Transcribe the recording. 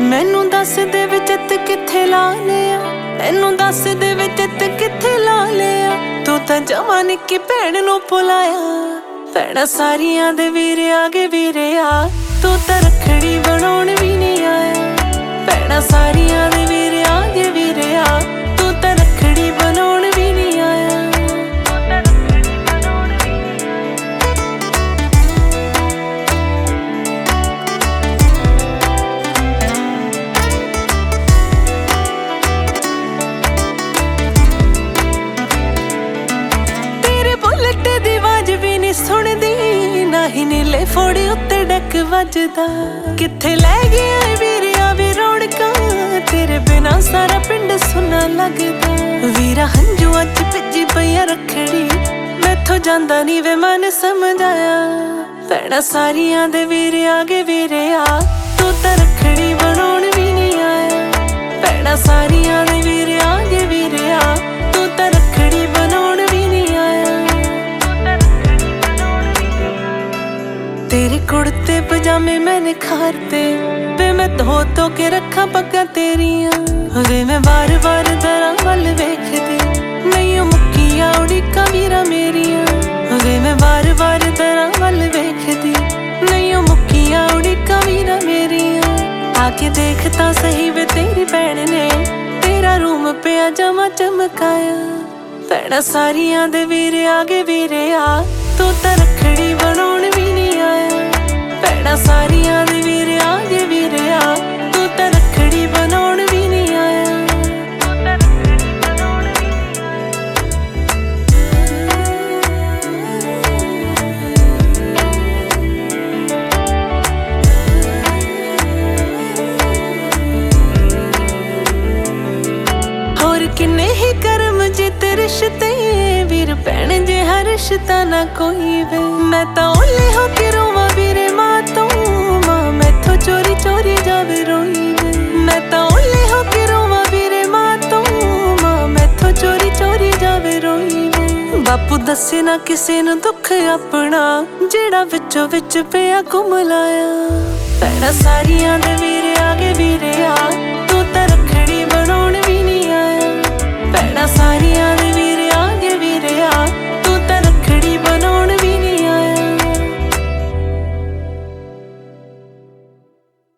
मैनू दस दे विच इत्त कित्थे ला लिया, मैनू दस दे विच इत्त कित्थे ला लिया। तू तां जमां निक्की भैण नूं भुलाया, भैणां सारियां दे वीरे आ गए वीरे आ, तू तां रखड़ी बनाउण भी नहीं आया। भैणां सारियां दे वीरे आ गए वीरे आ, तू तां रखड़ी बनाउण भी नहीं आया। सुनदी नाही नीले फोड़ी उत्ते डक वजदा, कित्थे लै गया वीरिया वी रौनकां, तेरे बिना सारा पिंड सुना लगदा। वीरा हंजू अज भिजी पईया रखड़ी, मैथों जांदा नी वे मन समझाया। भैणां सारियां दे वीरे आ गए वीरे आ, तू तां रखड़ी बनाउण भी नहीं आया। भैणां सारियां दे वीरे आ गए वीरे आ, तू तां रखड़ी बनाउण भी नहीं आया। तेरे कुड़ते पजामे मैंने खारते, वे मैं धो के रखा पग्गा तेरियां। वे मैं बार बार दरां वल वेखदी, नहीं मुक्किया उड़ीका वीरा मेरियां। वे मैं बार बार दरां वल वेखदी, नहीं मुक्किया उड़ीका वीरा मेरियां। आके देखता सही वे तेरी भैन ने, तेरा रूम पिया जमा चमकाया। भैणां सारियां दे वीरे आ गए वीरे आ, तू तां रखड़ी बनाउण भी नहीं आया। भैणां सारियां दे वीरे आ गए वीरे आ, तू तां रखड़ी बनाउण भी नहीं आया। होर किन्ने ही करम जित रिश्ते, वीर भैण जे हर रिश्ता ना कोई वे। मैं तां ओले हो के रोवां वीरे मां तों, मां मैथों चोरी चोरी जावे रोई वे। मैं तां ओले हो के रोवां वीरे मां तों, मां मैथों चोरी चोरी जावे रोई वे। बापू दस्से ना किसे नूं दुख अपना, जेड़ा विचों विच पिया कुमलाया। भैणां सारियां दे वीरे आ गए वीरे आ,